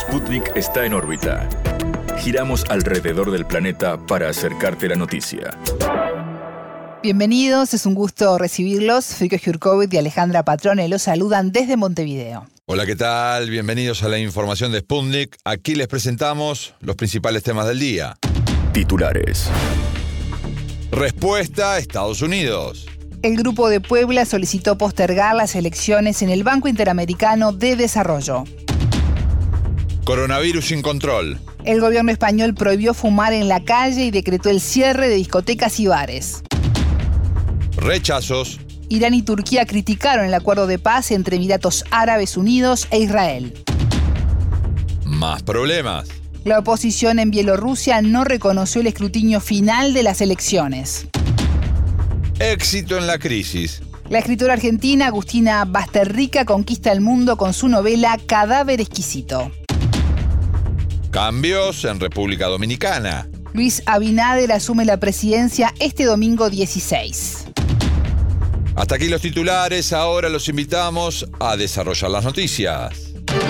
Sputnik está en órbita. Giramos alrededor del planeta para acercarte la noticia. Bienvenidos, es un gusto recibirlos. Frico Jurkovic y Alejandra Patrone los saludan desde Montevideo. Hola, ¿qué tal? Bienvenidos a la información de Sputnik. Aquí les presentamos los principales temas del día. Titulares. Respuesta: Estados Unidos. El Grupo de Puebla solicitó postergar las elecciones en el Banco Interamericano de Desarrollo. Coronavirus sin control. El gobierno español prohibió fumar en la calle y decretó el cierre de discotecas y bares. Rechazos. Irán y Turquía criticaron el acuerdo de paz entre Emiratos Árabes Unidos e Israel. Más problemas. La oposición en Bielorrusia no reconoció el escrutinio final de las elecciones. Éxito en la crisis. La escritora argentina Agustina Basterrica conquista el mundo con su novela Cadáver Exquisito. Cambios en República Dominicana. Luis Abinader asume la presidencia este domingo 16. Hasta aquí los titulares, ahora los invitamos a desarrollar las noticias.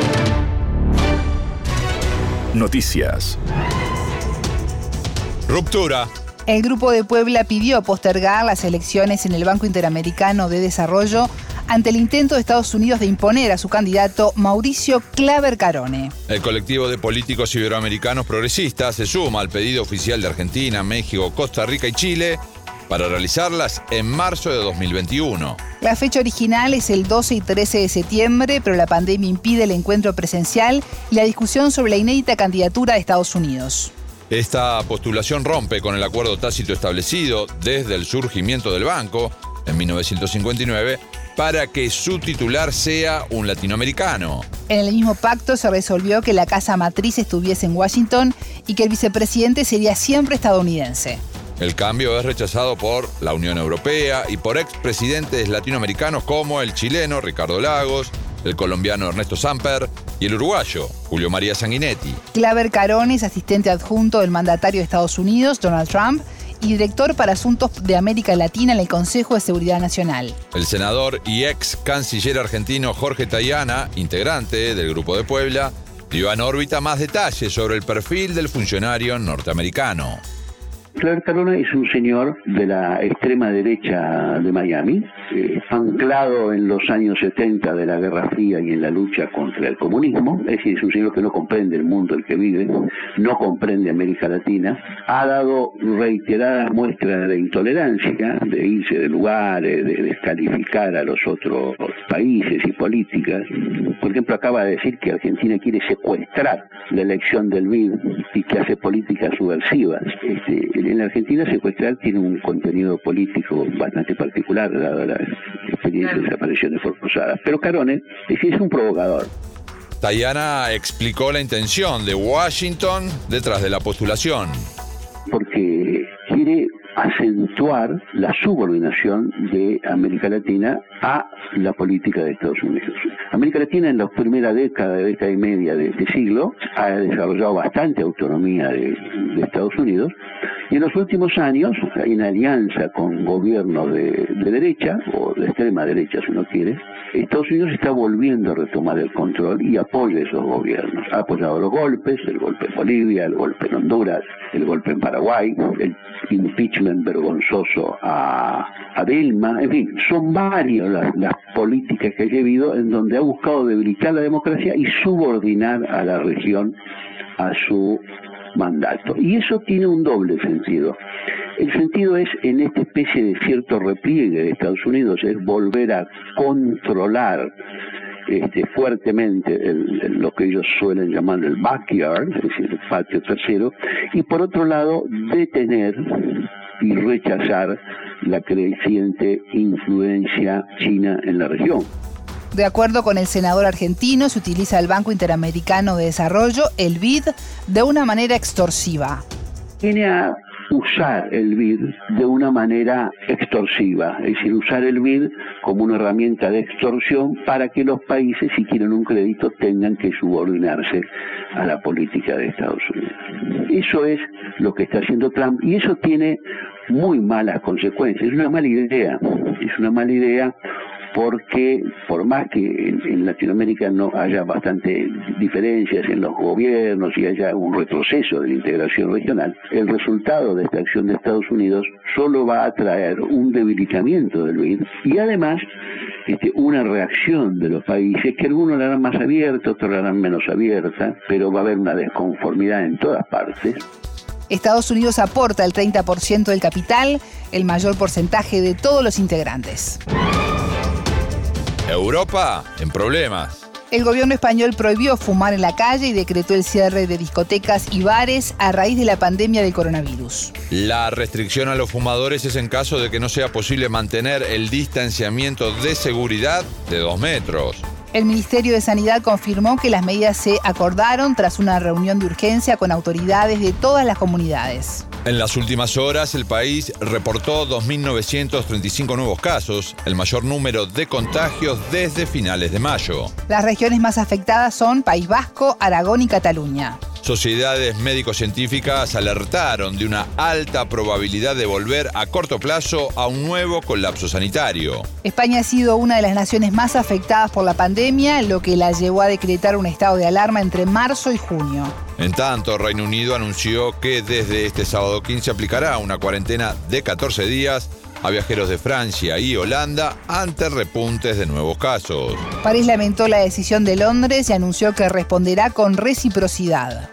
Noticias. Ruptura. El Grupo de Puebla pidió postergar las elecciones en el Banco Interamericano de Desarrollo ante el intento de Estados Unidos de imponer a su candidato Mauricio Claver Carone. El colectivo de políticos iberoamericanos progresistas se suma al pedido oficial de Argentina, México, Costa Rica y Chile para realizarlas en marzo de 2021. La fecha original es el 12 y 13 de septiembre, pero la pandemia impide el encuentro presencial y la discusión sobre la inédita candidatura de Estados Unidos. Esta postulación rompe con el acuerdo tácito establecido desde el surgimiento del banco en 1959 para que su titular sea un latinoamericano. En el mismo pacto se resolvió que la casa matriz estuviese en Washington y que el vicepresidente sería siempre estadounidense. El cambio es rechazado por la Unión Europea y por expresidentes latinoamericanos como el chileno Ricardo Lagos, el colombiano Ernesto Samper y el uruguayo Julio María Sanguinetti. Claver Carone es asistente adjunto del mandatario de Estados Unidos, Donald Trump, y director para asuntos de América Latina en el Consejo de Seguridad Nacional. El senador y ex canciller argentino Jorge Tayana, integrante del Grupo de Puebla, dio en órbita más detalles sobre el perfil del funcionario norteamericano. Claver Carone es un señor de la extrema derecha de Miami, anclado en los años 70 de la Guerra Fría y en la lucha contra el comunismo. Es decir, es un señor que no comprende el mundo en el que vive, no comprende América Latina. Ha dado reiteradas muestras de intolerancia, de irse de lugares, de descalificar a los otros países y políticas. Por ejemplo, acaba de decir que Argentina quiere secuestrar la elección del BID y que hace políticas subversivas. En la Argentina secuestrar tiene un contenido político bastante particular, dada la experiencia de desapariciones forzadas. Pero Carone es un provocador. Tayana explicó la intención de Washington detrás de la postulación. Porque quiere acentuar la subordinación de América Latina a la política de Estados Unidos. América Latina en la primera década y media de este siglo ha desarrollado bastante autonomía de Estados Unidos, y en los últimos años, en alianza con gobiernos de derecha, o de extrema derecha si uno quiere, Estados Unidos está volviendo a retomar el control y apoya esos gobiernos. Ha apoyado los golpes, el golpe en Bolivia, el golpe en Honduras, el golpe en Paraguay, el impeachment vergonzoso a Dilma. En fin, son varias las políticas que ha llevado en donde ha buscado debilitar la democracia y subordinar a la región a su mandato. Y eso tiene un doble sentido. El sentido es, en esta especie de cierto repliegue de Estados Unidos, es volver a controlar fuertemente lo que ellos suelen llamar el backyard, es decir, el patio trasero, y por otro lado, detener y rechazar la creciente influencia china en la región. De acuerdo con el senador argentino, se utiliza el Banco Interamericano de Desarrollo, el BID, de una manera extorsiva. Viene a usar el BID de una manera extorsiva, es decir, usar el BID como una herramienta de extorsión para que los países, si quieren un crédito, tengan que subordinarse a la política de Estados Unidos. Eso es lo que está haciendo Trump, y eso tiene muy malas consecuencias. Es una mala idea porque por más que en Latinoamérica no haya bastante diferencias en los gobiernos y haya un retroceso de la integración regional, el resultado de esta acción de Estados Unidos solo va a traer un debilitamiento del BID y además una reacción de los países que algunos la harán más abierta, otros la harán menos abierta, pero va a haber una desconformidad en todas partes. Estados Unidos aporta el 30% del capital, el mayor porcentaje de todos los integrantes. Europa en problemas. El gobierno español prohibió fumar en la calle y decretó el cierre de discotecas y bares a raíz de la pandemia del coronavirus. La restricción a los fumadores es en caso de que no sea posible mantener el distanciamiento de seguridad de 2 metros. El Ministerio de Sanidad confirmó que las medidas se acordaron tras una reunión de urgencia con autoridades de todas las comunidades. En las últimas horas, el país reportó 2.935 nuevos casos, el mayor número de contagios desde finales de mayo. Las regiones más afectadas son País Vasco, Aragón y Cataluña. Sociedades médico-científicas alertaron de una alta probabilidad de volver a corto plazo a un nuevo colapso sanitario. España ha sido una de las naciones más afectadas por la pandemia, lo que la llevó a decretar un estado de alarma entre marzo y junio. En tanto, Reino Unido anunció que desde este sábado 15 aplicará una cuarentena de 14 días a viajeros de Francia y Holanda ante repuntes de nuevos casos. París lamentó la decisión de Londres y anunció que responderá con reciprocidad.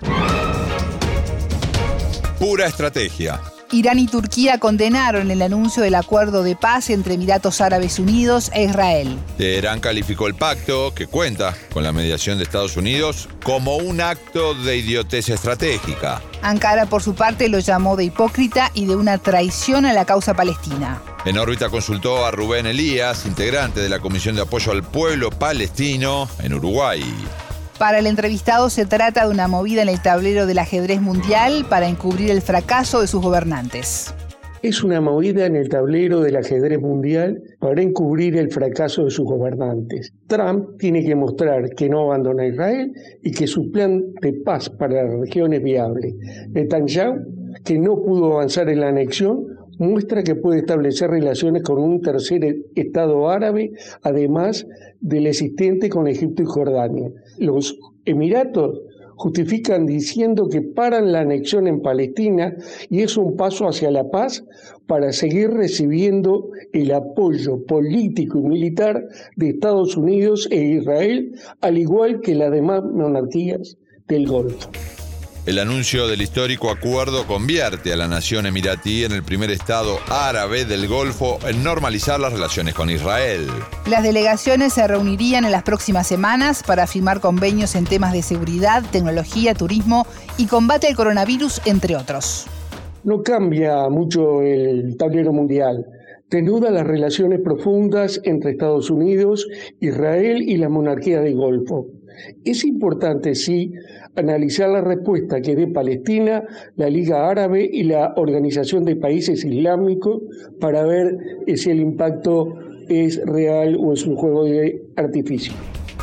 Pura estrategia. Irán y Turquía condenaron el anuncio del acuerdo de paz entre Emiratos Árabes Unidos e Israel. Teherán calificó el pacto, que cuenta con la mediación de Estados Unidos, como un acto de idiotez estratégica. Ankara, por su parte, lo llamó de hipócrita y de una traición a la causa palestina. En órbita consultó a Rubén Elías, integrante de la Comisión de Apoyo al Pueblo Palestino en Uruguay. Para el entrevistado se trata de una movida en el tablero del ajedrez mundial para encubrir el fracaso de sus gobernantes. Es una movida en el tablero del ajedrez mundial para encubrir el fracaso de sus gobernantes. Trump tiene que mostrar que no abandona a Israel y que su plan de paz para la región es viable. Netanyahu, que no pudo avanzar en la anexión, muestra que puede establecer relaciones con un tercer estado árabe, además del existente con Egipto y Jordania. Los Emiratos justifican diciendo que paran la anexión en Palestina y es un paso hacia la paz para seguir recibiendo el apoyo político y militar de Estados Unidos e Israel, al igual que las demás monarquías del Golfo. El anuncio del histórico acuerdo convierte a la nación emiratí en el primer estado árabe del Golfo en normalizar las relaciones con Israel. Las delegaciones se reunirían en las próximas semanas para firmar convenios en temas de seguridad, tecnología, turismo y combate al coronavirus, entre otros. No cambia mucho el tablero mundial. Desnuda las relaciones profundas entre Estados Unidos, Israel y la monarquía del Golfo. Es importante, sí, analizar la respuesta que dé Palestina, la Liga Árabe y la Organización de Países Islámicos para ver si el impacto es real o es un juego de artificio.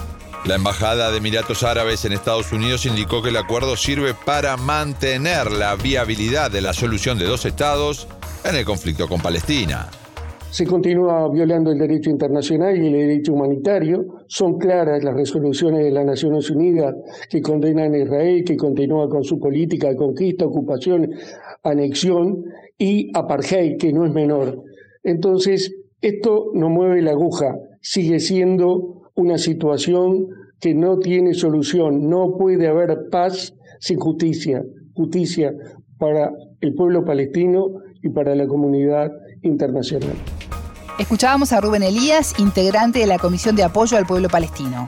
La Embajada de Emiratos Árabes en Estados Unidos indicó que el acuerdo sirve para mantener la viabilidad de la solución de 2 estados en el conflicto con Palestina. Se continúa violando el derecho internacional y el derecho humanitario. Son claras las resoluciones de las Naciones Unidas que condenan a Israel, que continúa con su política de conquista, ocupación, anexión y apartheid, que no es menor. Entonces, esto no mueve la aguja, sigue siendo una situación que no tiene solución. No puede haber paz sin justicia. Justicia para el pueblo palestino y para la comunidad internacional. Escuchábamos a Rubén Elías, integrante de la Comisión de Apoyo al Pueblo Palestino.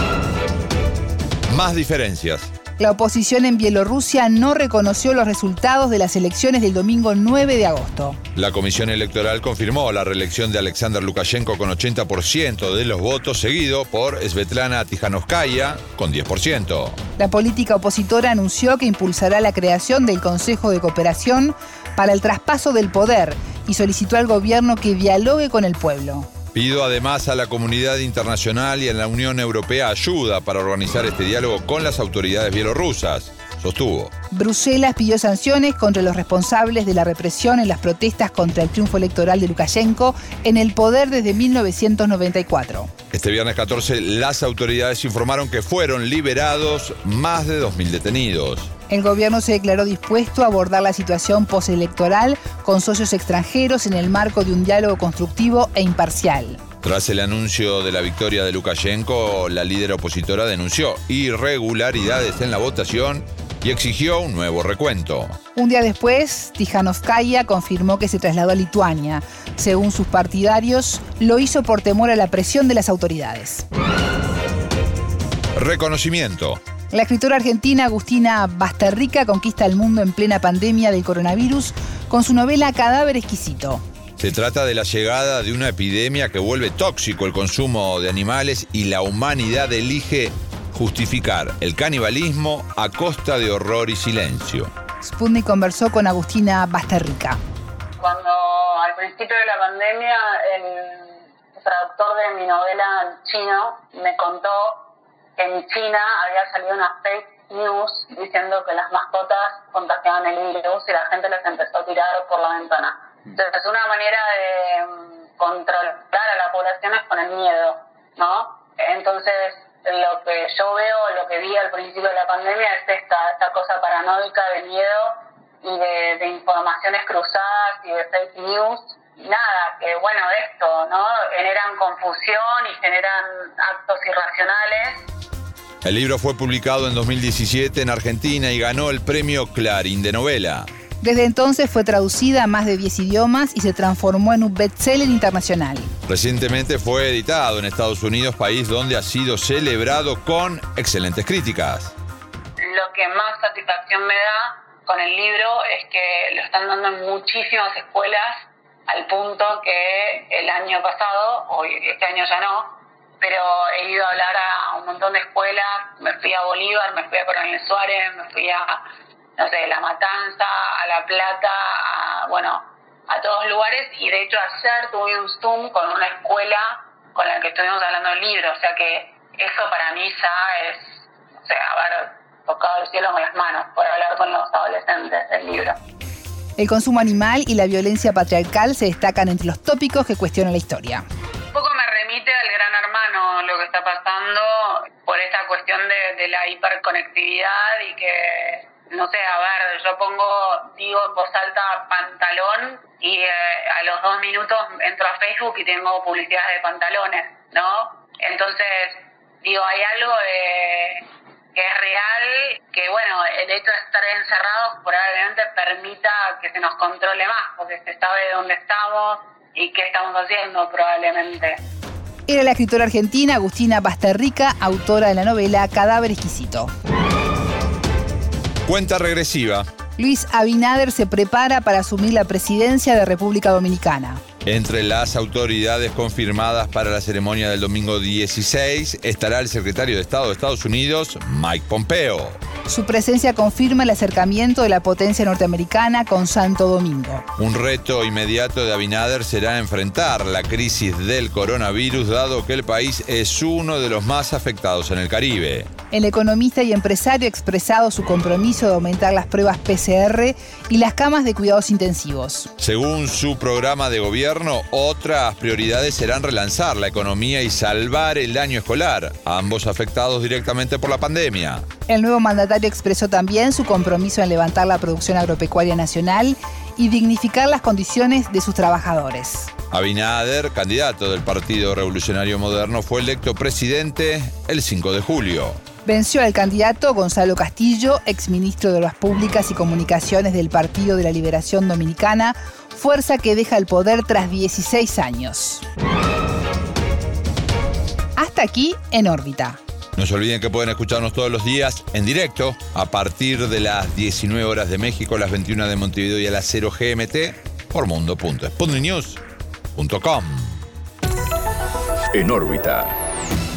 Más diferencias. La oposición en Bielorrusia no reconoció los resultados de las elecciones del domingo 9 de agosto. La Comisión Electoral confirmó la reelección de Alexander Lukashenko con 80% de los votos, seguido por Svetlana Tikhanovskaya con 10%. La política opositora anunció que impulsará la creación del Consejo de Cooperación para el traspaso del poder y solicitó al gobierno que dialogue con el pueblo. Pido además a la comunidad internacional y a la Unión Europea ayuda para organizar este diálogo con las autoridades bielorrusas, sostuvo. Bruselas pidió sanciones contra los responsables de la represión en las protestas contra el triunfo electoral de Lukashenko en el poder desde 1994. Este viernes 14, las autoridades informaron que fueron liberados más de 2.000 detenidos. El gobierno se declaró dispuesto a abordar la situación postelectoral con socios extranjeros en el marco de un diálogo constructivo e imparcial. Tras el anuncio de la victoria de Lukashenko, la líder opositora denunció irregularidades en la votación y exigió un nuevo recuento. Un día después, Tikhanovskaya confirmó que se trasladó a Lituania. Según sus partidarios, lo hizo por temor a la presión de las autoridades. Reconocimiento. La escritora argentina Agustina Basterrica conquista el mundo en plena pandemia del coronavirus con su novela Cadáver Exquisito. Se trata de la llegada de una epidemia que vuelve tóxico el consumo de animales y la humanidad elige justificar el canibalismo a costa de horror y silencio. Sputnik conversó con Agustina Basterrica. Cuando al principio de la pandemia el traductor de mi novela chino me contó que en China había salido una fake news diciendo que las mascotas contagiaban el virus y la gente les empezó a tirar por la ventana. Entonces, una manera de controlar a la población es con el miedo, ¿no? Entonces, lo que yo veo, lo que vi al principio de la pandemia es esta cosa paranoica de miedo y de informaciones cruzadas y de fake news. Nada, que bueno, esto, ¿no? Generan confusión y generan actos irracionales. El libro fue publicado en 2017 en Argentina y ganó el premio Clarín de novela. Desde entonces fue traducida a más de 10 idiomas y se transformó en un bestseller internacional. Recientemente fue editado en Estados Unidos, país donde ha sido celebrado con excelentes críticas. Lo que más satisfacción me da con el libro es que lo están dando en muchísimas escuelas, al punto que el año pasado, o este año ya no, pero he ido a hablar a un montón de escuelas. Me fui a Bolívar, me fui a Coronel Suárez, me fui a, no sé, La Matanza, a La Plata, a todos lugares. Y de hecho ayer tuve un Zoom con una escuela con la que estuvimos hablando del libro. O sea que eso para mí ya es, haber tocado el cielo con las manos por hablar con los adolescentes del libro. El consumo animal y la violencia patriarcal se destacan entre los tópicos que cuestionan la historia. Un poco me remite al Gran Hermano lo que está pasando por esta cuestión de la hiperconectividad y que, no sé, yo digo en voz alta pantalón y a los 2 minutos entro a Facebook y tengo publicidades de pantalones, ¿no? Entonces, hay algo que es real, que bueno, el hecho de estar encerrados probablemente permita que se nos controle más, porque se sabe dónde estamos y qué estamos haciendo probablemente. Era la escritora argentina Agustina Basterrica, autora de la novela Cadáver Exquisito. Cuenta regresiva. Luis Abinader se prepara para asumir la presidencia de República Dominicana. Entre las autoridades confirmadas para la ceremonia del domingo 16 estará el secretario de Estado de Estados Unidos, Mike Pompeo. Su presencia confirma el acercamiento de la potencia norteamericana con Santo Domingo. Un reto inmediato de Abinader será enfrentar la crisis del coronavirus, dado que el país es uno de los más afectados en el Caribe. El economista y empresario ha expresado su compromiso de aumentar las pruebas PCR y las camas de cuidados intensivos. Según su programa de gobierno, otras prioridades serán relanzar la economía y salvar el año escolar, ambos afectados directamente por la pandemia. El nuevo mandatario expresó también su compromiso en levantar la producción agropecuaria nacional y dignificar las condiciones de sus trabajadores. Abinader, candidato del Partido Revolucionario Moderno, fue electo presidente el 5 de julio. Venció al candidato Gonzalo Castillo, exministro de Obras Públicas y Comunicaciones del Partido de la Liberación Dominicana, fuerza que deja el poder tras 16 años. Hasta aquí En órbita. No se olviden que pueden escucharnos todos los días en directo a partir de las 19 horas de México, las 21 de Montevideo y a las 0 GMT por mundo.sputniknews.com. En órbita.